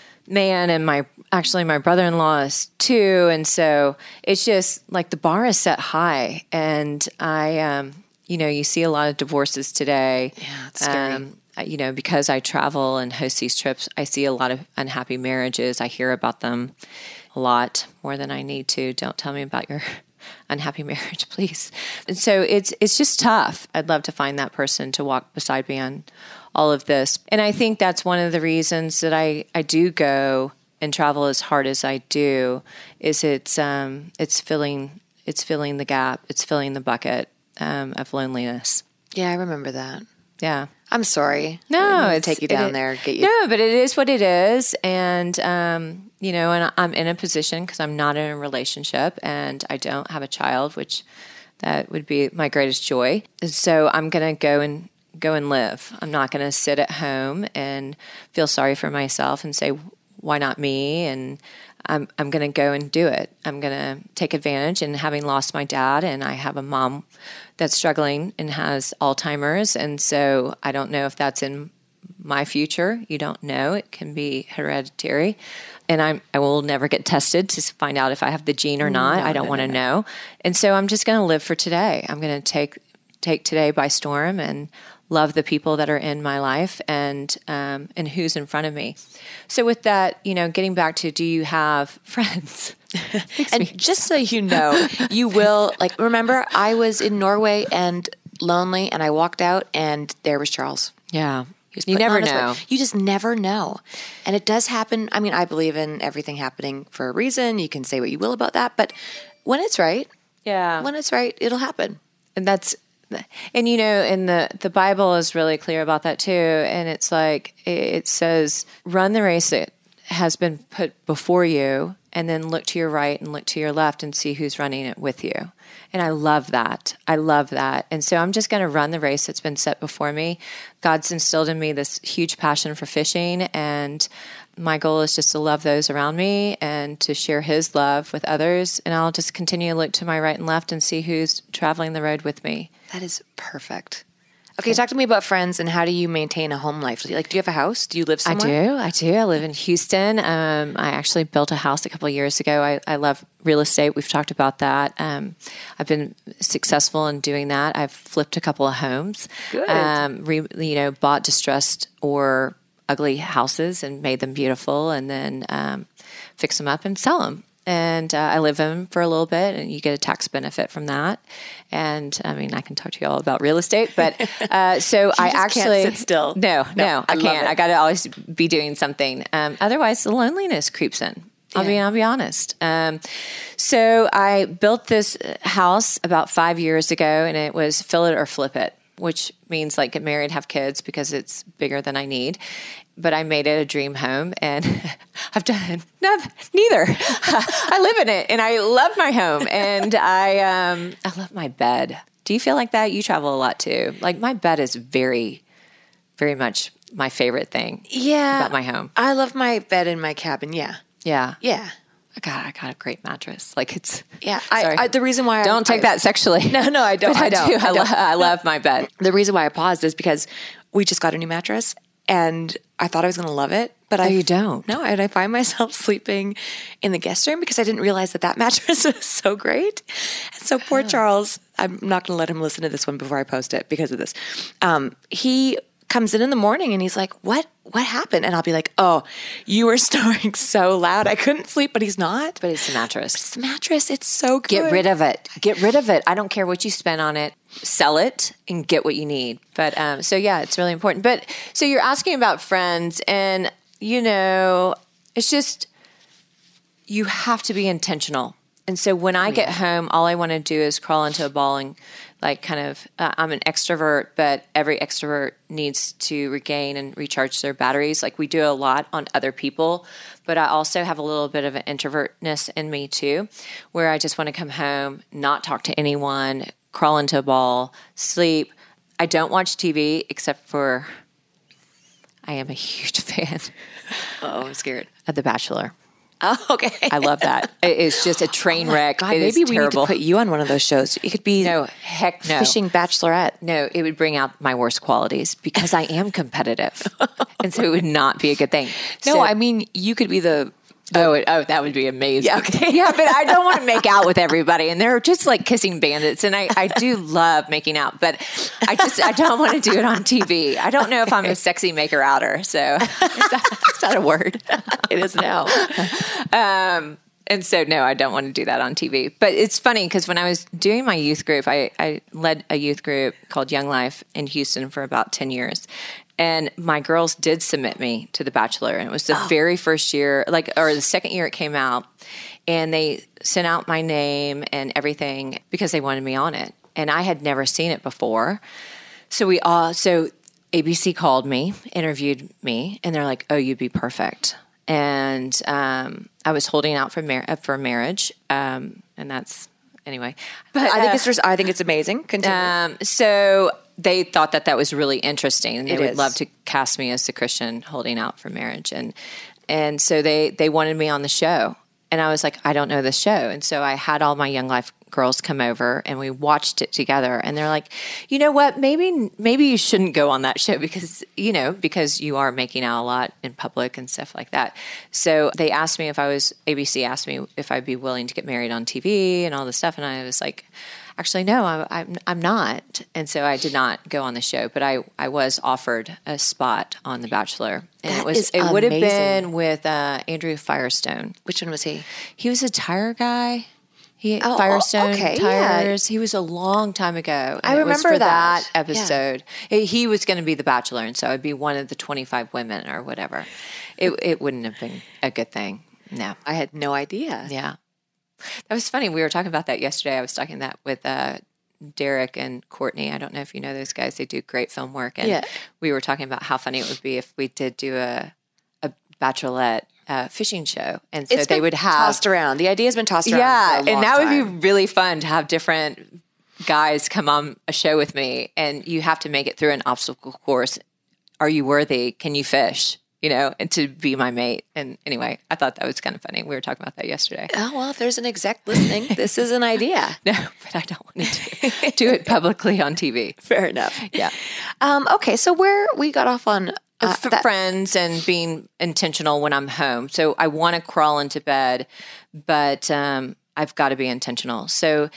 man and my actually my brother-in-law is too, and so it's just like the bar is set high. And I um you know, you see a lot of divorces today. Yeah, it's scary. Um, you know, because I travel and host these trips, I see a lot of unhappy marriages. I hear about them a lot, more than I need to. Don't tell me about your unhappy marriage, please. And so it's it's just tough. I'd love to find that person to walk beside me on all of this. And I think that's one of the reasons that I, I do go and travel as hard as I do, is it's um it's filling it's filling the gap, it's filling the bucket um, of loneliness. Yeah, I remember that. Yeah. I'm sorry. No, I didn't it's take you it- down there, get you. No, but it is what it is, and um, you know, and I'm in a position because I'm not in a relationship and I don't have a child, which that would be my greatest joy. And so I'm going to go and go and live. I'm not going to sit at home and feel sorry for myself and say, why not me? And I'm I'm going to go and do it. I'm going to take advantage. And having lost my dad, and I have a mom that's struggling and has Alzheimer's, and so I don't know if that's in my future. You don't know. It can be hereditary. And I'm, I will never get tested to find out if I have the gene or not. No, I don't no, want to no, know. And so I'm just going to live for today. I'm going to take take today by storm and love the people that are in my life and um, and who's in front of me. So with that, you know, getting back to, do you have friends? And just so you know, you will, like, remember, I was in Norway and lonely, and I walked out, and there was Charles. Yeah. He was You putting never on his know. weight. You just never know. And it does happen. I mean, I believe in everything happening for a reason. You can say what you will about that. But when it's right, Yeah. when it's right, it'll happen. And that's, and you know, and the, the Bible is really clear about that too. And it's like, it says, run the race that has been put before you, and then look to your right and look to your left and see who's running it with you. And I love that. I love that. And so I'm just going to run the race that's been set before me. God's instilled in me this huge passion for fishing, and my goal is just to love those around me and to share his love with others. And I'll just continue to look to my right and left and see who's traveling the road with me. That is perfect. Okay, talk to me about friends and how do you maintain a home life? Like, do you have a house? Do you live somewhere? I do. I do. I live in Houston. Um, I actually built a house a couple of years ago. I, I love real estate. We've talked about that. Um, I've been successful in doing that. I've flipped a couple of homes. Good. Um, re, you know, bought distressed or ugly houses and made them beautiful, and then um, fix them up and sell them. and uh, I live in them for a little bit, and you get a tax benefit from that. And I mean, I can talk to you all about real estate, but uh, so I just actually can't sit still. No, no, No, I, I love can't. it. I got to always be doing something. Um, otherwise, the loneliness creeps in. I'll be, I'll be honest. Um, so I built this house about five years ago, and it was fill it or flip it, which means like get married, have kids, because it's bigger than I need. But I made it a dream home, and I've done no, neither. I live in it, and I love my home, and I um, I love my bed. Do you feel like that? You travel a lot too. Like my bed is very, very much my favorite thing. Yeah. About my home. I love my bed in my cabin. Yeah. Yeah. Yeah. God, I got a great mattress. Like it's Yeah. I, sorry. I, the reason why don't I, take that sexually. No, no, I don't. But I, I don't. do. I I, lo- don't. I love my bed. The reason why I paused is because we just got a new mattress, and I thought I was going to love it, but I you don't. No, and I find myself sleeping in the guest room because I didn't realize that that mattress was so great. And so poor Charles, I'm not going to let him listen to this one before I post it because of this. Um, he comes in in the morning and he's like, "What? What happened?" And I'll be like, "Oh, you were snoring so loud I couldn't sleep." But he's not. But it's a mattress. It's a mattress. It's so good. Get rid of it. Get rid of it. I don't care what you spend on it. Sell it and get what you need. But um, so yeah, it's really important. But so you're asking about friends, and you know, it's just you have to be intentional. And so when I get home, all I want to do is crawl into a ball and like kind of, uh, I'm an extrovert, but every extrovert needs to regain and recharge their batteries. Like we do a lot on other people, but I also have a little bit of an introvertness in me too, where I just want to come home, not talk to anyone, crawl into a ball, sleep. I don't watch T V except for, I am a huge fan Oh, I'm scared. of The Bachelor. Oh, okay. I love that. It is just a train wreck. God, it maybe is we terrible. need to put you on one of those shows. It could be No, heck no. Fishing Bachelorette. No, it would bring out my worst qualities because I am competitive. And so it would not be a good thing. No, So- I mean you could be the. Oh, it, oh, that would be amazing. Yeah, okay. yeah, but I don't want to make out with everybody, and they're just like kissing bandits. And I, I do love making out, but I just I don't want to do it on T V. I don't know if I'm a sexy maker outer, so is that, is that a word? It is now. Um, and so, no, I don't want to do that on T V. But it's funny because when I was doing my youth group, I, I led a youth group called Young Life in Houston for about ten years. And my girls did submit me to The Bachelor. And it was the oh. very first year, like, or the second year it came out. And they sent out my name and everything because they wanted me on it. And I had never seen it before. So we all, so A B C called me, interviewed me, and they're like, "Oh, you'd be perfect." And um, I was holding out for mar- for marriage, um, and that's anyway. But I think uh, it's just, I think it's amazing. Continue. Um, so they thought that that was really interesting, and they it would is. love to cast me as the Christian holding out for marriage, and and so they they wanted me on the show, and I was like, I don't know this show, and so I had all my Young Life girls come over and we watched it together, and they're like, you know what, maybe maybe you shouldn't go on that show because you know because you are making out a lot in public and stuff like that. So they asked me if I was A B C asked me if I'd be willing to get married on T V and all this stuff, and I was like, actually no, I, I'm I'm not. And so I did not go on the show, but I I was offered a spot on The Bachelor, and That it was is it would have amazing. been with uh, Andrew Firestone. Which one was he? He was a tire guy. He Oh, Firestone okay, yeah. tires. He was a long time ago. And I it was remember for that. that episode. He- He was going to be the Bachelor, and so I'd be one of the twenty-five women or whatever. It it wouldn't have been a good thing. No. I had no idea. Yeah. That was funny. We were talking about that yesterday. I was talking that with uh, Derek and Courtney. I don't know if you know those guys. They do great film work. And Yeah. we were talking about how funny it would be if we did do a, a Bachelorette uh, fishing show. And so It's they been would have. tossed around. The idea has been tossed around. Yeah. for a long And that would time. be really fun to have different guys come on a show with me. And you have to make it through an obstacle course. Are you worthy? Can you fish? You know, and to be my mate. And anyway, I thought that was kind of funny. We were talking about that yesterday. Oh, well, if there's an exec listening, this is an idea. No, but I don't want to do, do it publicly on T V. Fair enough. Yeah. Um, okay, so where we got off on uh, For that- friends and being intentional when I'm home. So I want to crawl into bed, but um, I've got to be intentional. So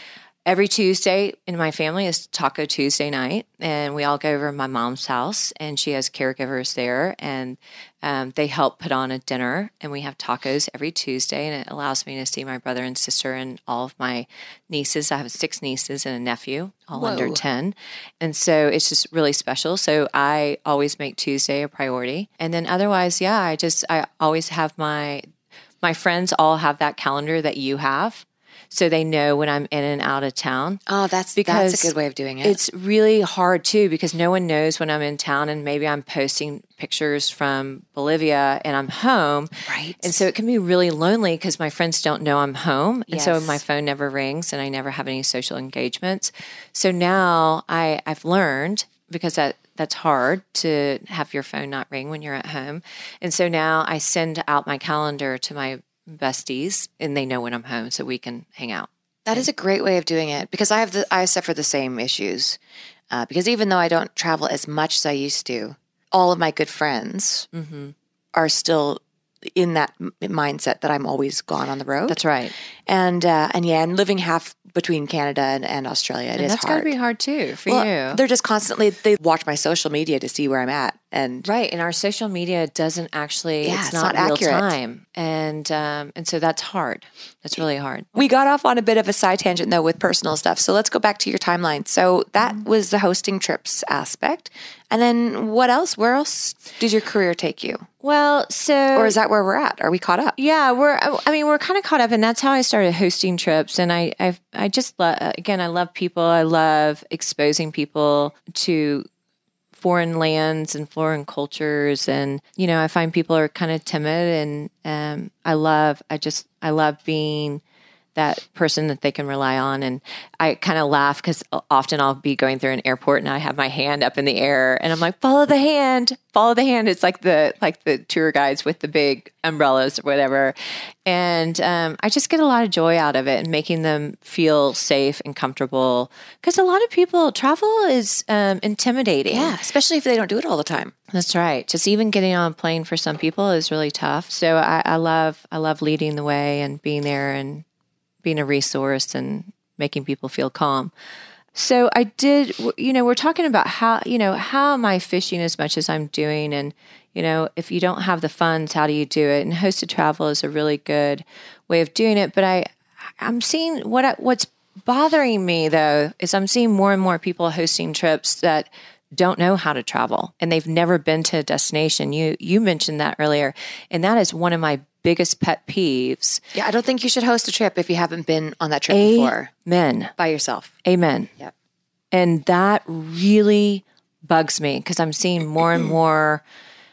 every Tuesday in my family is Taco Tuesday night, and we all go over to my mom's house, and she has caregivers there, and um, they help put on a dinner, and we have tacos every Tuesday, and it allows me to see my brother and sister and all of my nieces. I have six nieces and a nephew, all Whoa. under ten, and so it's just really special. So I always make Tuesday a priority, and then otherwise, yeah, I just I always have my my friends all have that calendar that you have. So they know when I'm in and out of town. Oh, that's because that's a good way of doing it. It's really hard too because no one knows when I'm in town, and maybe I'm posting pictures from Bolivia and I'm home. Right. And so it can be really lonely because my friends don't know I'm home. And so Yes. my phone never rings and I never have any social engagements. So now I, I've learned, because that that's hard to have your phone not ring when you're at home. And so now I send out my calendar to my besties, and they know when I'm home, so we can hang out. That is a great way of doing it, because I have the I suffer the same issues. Uh, because even though I don't travel as much as I used to, all of my good friends Mm-hmm. are still in that m- mindset that I'm always gone on the road. That's right. And uh, and yeah, and living half between Canada and, and Australia, it And is that's got hard. to be hard too for Well, you. They're just constantly they watch my social media to see where I'm at, and Right, and our social media doesn't actually, Yeah, it's, it's not, not real accurate. time. And um, and so that's hard. That's really hard. we got off on a bit of a side tangent though with personal stuff. So let's go back to your timeline. So that Mm-hmm. was the hosting trips aspect. And then what else? Where else did your career take you? Well, so... Or is that where we're at? Are we caught up? Yeah, we're. I mean, we're kind of caught up, and that's how I started hosting trips. And I, I, I just love. Again, I love people. I love exposing people to foreign lands and foreign cultures, and you know, I find people are kind of timid, and um, I love. I just. I love being that person that they can rely on. And I kind of laugh because often I'll be going through an airport and I have my hand up in the air and I'm like, follow the hand, follow the hand. It's like the, like the tour guides with the big umbrellas or whatever. And um, I just get a lot of joy out of it and making them feel safe and comfortable. Because a lot of people, travel is um, intimidating. Yeah, especially if they don't do it all the time. That's right. Just even getting on a plane for some people is really tough. So I, I love, I love leading the way and being there and being a resource and making people feel calm. So I did, you know, we're talking about how, you know, how am I fishing as much as I'm doing? And, you know, if you don't have the funds, how do you do it? And hosted travel is a really good way of doing it. But I, I'm seeing what, I, what's bothering me though, is I'm seeing more and more people hosting trips that don't know how to travel and they've never been to a destination. You, you mentioned that earlier. And that is one of my biggest pet peeves. Yeah, I don't think you should host a trip if you haven't been on that trip before Amen. by yourself. Amen. Yep. And that really bugs me because I'm seeing more and more,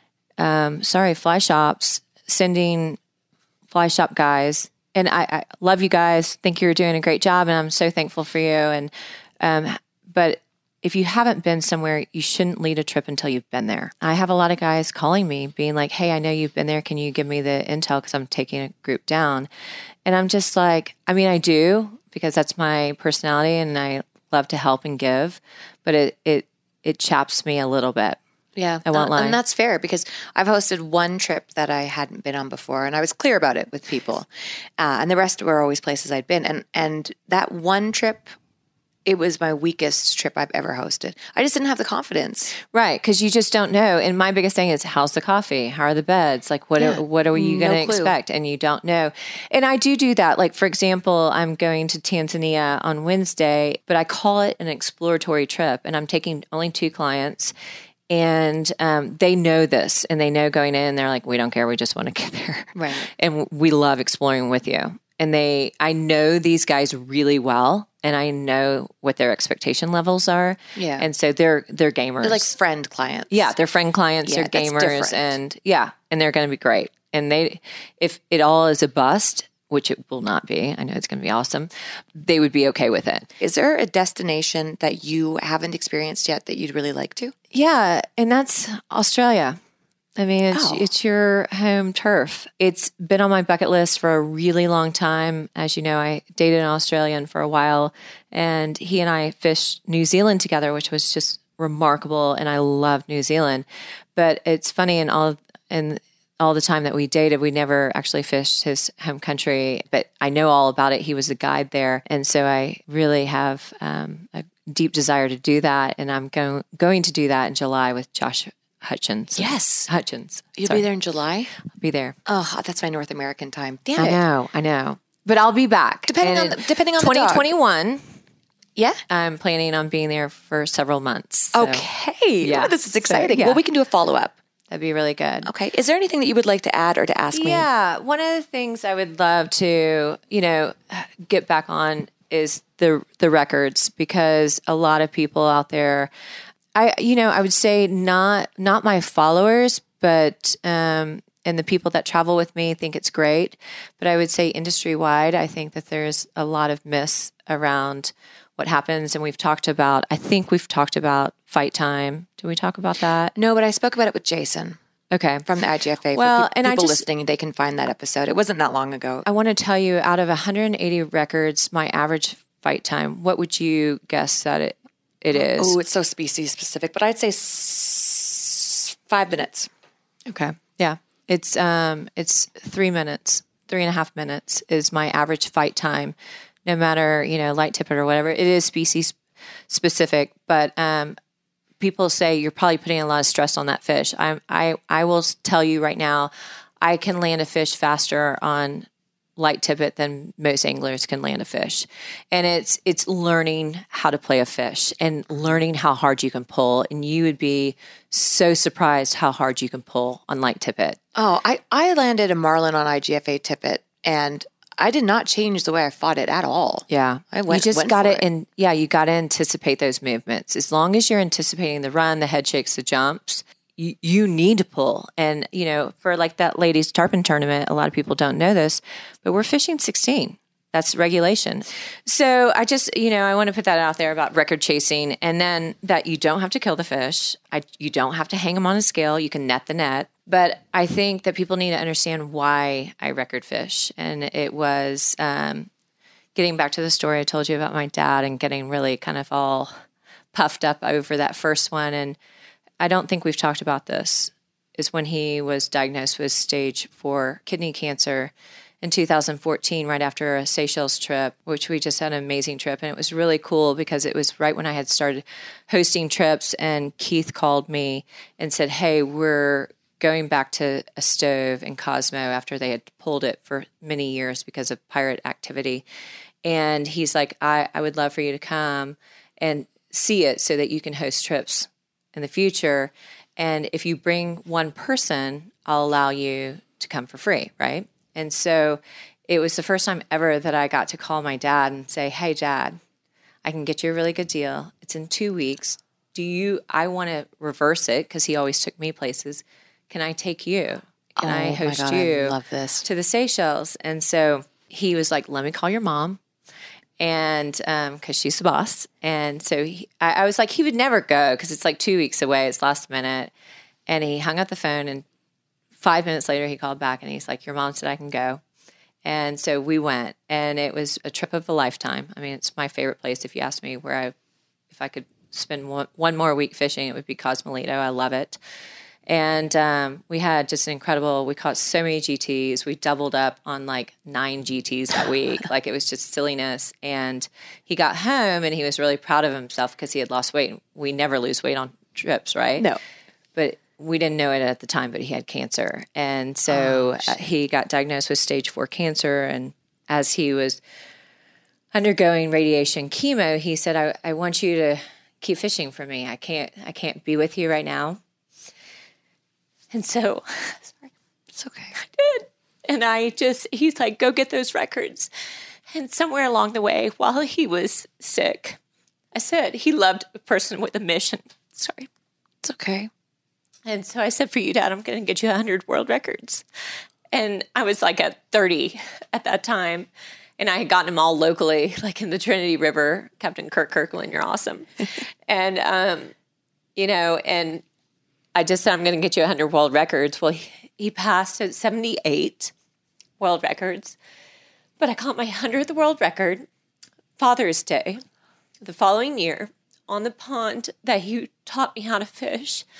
um, sorry, fly shops sending fly shop guys. And I, I love you guys. Think you're doing a great job. And I'm so thankful for you. And, um, but if you haven't been somewhere, you shouldn't lead a trip until you've been there. I have a lot of guys calling me being like, hey, I know you've been there. Can you give me the intel? Because I'm taking a group down. And I'm just like, I mean, I do because that's my personality and I love to help and give, but it, it, it chaps me a little bit. Yeah, I won't uh, lie. and that's fair because I've hosted one trip that I hadn't been on before, and I was clear about it with people, uh, and the rest were always places I'd been. And and that one trip, it was my weakest trip I've ever hosted. I just didn't have the confidence. Right, because you just don't know. And my biggest thing is, how's the coffee? How are the beds? Like, what Yeah, are, what are you no going to clue. expect? And you don't know. And I do do that. Like, for example, I'm going to Tanzania on Wednesday, but I call it an exploratory trip, and I'm taking only two clients. And um, they know this, and they know going in, they're like, we don't care. We just want to get there. Right. And we love exploring with you. And they, I know these guys really well, and I know what their expectation levels are. Yeah. And so they're, they're gamers. They're like friend clients. Yeah, they're friend clients, Yeah, they're that's gamers, different. and yeah, and they're going to be great. And they, if it all is a bust, which it will not be, I know it's going to be awesome, they would be okay with it. Is there a destination that you haven't experienced yet that you'd really like to? Yeah, and that's Australia. I mean, it's Oh. it's your home turf. It's been on my bucket list for a really long time. As you know, I dated an Australian for a while, and he and I fished New Zealand together, which was just remarkable. And I love New Zealand. But it's funny, in all in all the time that we dated, we never actually fished his home country, but I know all about it. He was a guide there. And so I really have um, a deep desire to do that. And I'm go- going to do that in July with Josh Hutchins. Yes. Hutchins. You'll Sorry. be there in July? I'll be there. Oh, that's my North American time. Damn I it. know, I know. But I'll be back. Depending And on the- depending on the twenty dog. twenty-one, Yeah? I'm planning on being there for several months. So Okay. Yeah. Oh, this is So, exciting. yeah. Well, we can do a follow-up. that'd be really good. Okay. Is there anything that you would like to add or to ask me? Yeah, one of the things I would love to, you know, get back on is the the records, because a lot of people out there, I you know, I would say not not my followers, but um and the people that travel with me think it's great, but I would say industry wide, I think that there's a lot of myths around what happens, and we've talked about, I think we've talked about fight time. Did we talk about that? No, but I spoke about it with Jason Okay. from the I G F A. Well, For pe- and I people just- listening, they can find that episode. It wasn't that long ago. I want to tell you, out of one hundred eighty records, my average fight time, what would you guess that it, it is? Oh, it's so species specific, but I'd say s- five minutes. Okay. Yeah. It's um it's three minutes, three and a half minutes is my average fight time, no matter, you know, light tippet or whatever. It is species specific, but um people say you're probably putting a lot of stress on that fish. I I I will tell you right now, I can land a fish faster on light tippet than most anglers can land a fish. And it's it's learning how to play a fish and learning how hard you can pull. And you would be so surprised how hard you can pull on light tippet. Oh, I, I landed a marlin on I G F A tippet, and I did not change the way I fought it at all. Yeah. I went- you just went got for to, it. and yeah, you got to anticipate those movements. As long as you're anticipating the run, the head shakes, the jumps, you, you need to pull. And, you know, for like that ladies tarpon tournament, a lot of people don't know this, but we're fishing sixteen. That's regulation. So I just, you know, I want to put that out there about record chasing, and then that you don't have to kill the fish. I, you don't have to hang them on a scale. You can net the net. But I think that people need to understand why I record fish. And it was um, getting back to the story I told you about my dad and getting really kind of all puffed up over that first one. And I don't think we've talked about this, is when he was diagnosed with stage four kidney cancer in two thousand fourteen, right after a Seychelles trip, which we just had an amazing trip. And it was really cool because it was right when I had started hosting trips, and Keith called me and said, hey, we're going back to a stove in Cosmo after they had pulled it for many years because of pirate activity. And he's like, I, I would love for you to come and see it so that you can host trips in the future. And if you bring one person, I'll allow you to come for free, right? And so it was the first time ever that I got to call my dad and say, hey, Dad, I can get you a really good deal. It's in two weeks. Do you, I want to reverse it because he always took me places. Can I take you? Can Oh I my host God, I you love this. to the Seychelles? And so he was like, let me call your mom. And um, because she's the boss. And so he, I, I was like, he would never go because it's like two weeks away. It's last minute. And he hung up the phone, and five minutes later he called back and he's like, your mom said I can go. And so we went, and it was a trip of a lifetime. I mean, it's my favorite place. If you ask me where I, if I could spend one, one more week fishing, it would be Cosmolito. I love it. And um, we had just an incredible, we caught so many G Ts. We doubled up on like nine G Ts that week. Like it was just silliness. And he got home and he was really proud of himself because he had lost weight. We never lose weight on trips, right? No. But we didn't know it at the time, but he had cancer. And so Oh, uh, he got diagnosed with stage four cancer. And as he was undergoing radiation chemo, he said, I, I want you to keep fishing for me. I can't, I can't be with you right now. And so, sorry, It's okay. I did. And I just, he's like, go get those records. And somewhere along the way, while he was sick, I said, he loved a person with a mission. Sorry. It's okay. And so I said, for you, Dad, I'm going to get you one hundred world records. And I was like at thirty at that time. And I had gotten them all locally, like in the Trinity River. Captain Kirk Kirkland, you're awesome. and, um, you know, and I just said, I'm going to get you one hundred world records. Well, he, he passed at seventy-eight world records. But I caught my one hundredth world record, Father's Day, the following year, on the pond that he taught me how to fish.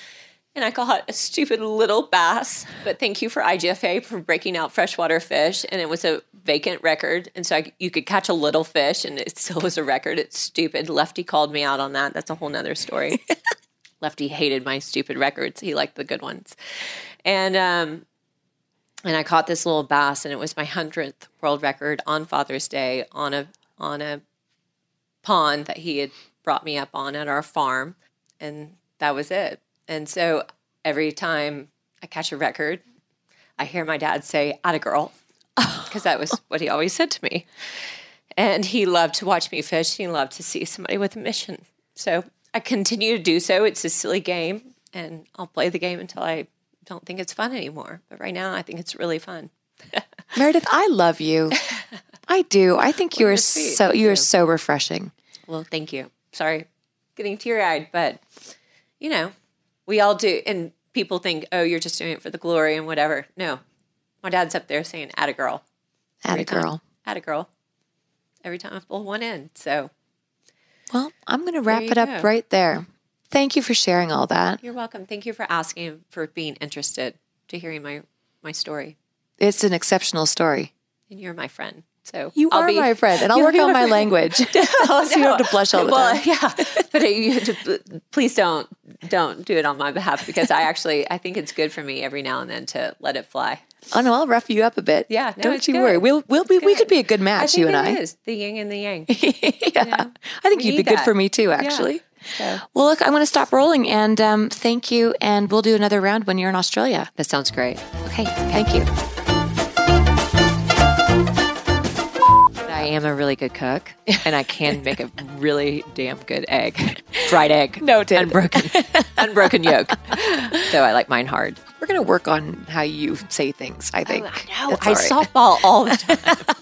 And I caught a stupid little bass, but thank you for I G F A for breaking out freshwater fish. And it was a vacant record. And so I, you could catch a little fish and it still was a record. It's stupid. Lefty called me out on that. That's a whole nother story. Lefty hated my stupid records. He liked the good ones. And, um, and I caught this little bass, and it was my hundredth world record on Father's Day on a, on a pond that he had brought me up on at our farm. And that was it. And so every time I catch a record, I hear my dad say, "Atta girl," because that was what he always said to me. And he loved to watch me fish. He loved to see somebody with a mission. So I continue to do so. It's a silly game, and I'll play the game until I don't think it's fun anymore. But right now, I think it's really fun. Meredith, I love you. I do. I think Well, you are you're sweet. so Thank you are you. so refreshing. Well, thank you. Sorry, getting teary-eyed, but, you know, we all do. And people think, oh, you're just doing it for the glory and whatever. No. My dad's up there saying, "Atta girl." Atta girl. Atta girl. Every time I pull one in. So Well, I'm going to wrap you it up go. right there. Thank you for sharing all that. you're welcome. Thank you for asking, for being interested to hearing my, my story. It's an exceptional story. And you're my friend. So You I'll are be, my friend, and I'll you'll work be on my friend. language. So you don't have to blush all the well, time. yeah, but you have to, please don't don't do it on my behalf, because I actually I think it's good for me every now and then to let it fly. Oh no, I'll rough you up a bit. Yeah, no, don't it's you good. worry. We'll we'll be, we could be a good match, I think you and it I. is the yin and the yang. yeah, know, I think we you'd be need good that. for me too. Actually. So, Well, look, I'm going to stop rolling, and um, thank you, and we'll do another round when you're in Australia. that sounds great. Okay, thank you. I am a really good cook, and I can make a really damn good egg, fried egg, Noted. unbroken, unbroken yolk. So I like mine hard. We're going to work on how you say things, I think. I know. That's I all right. softball all the time.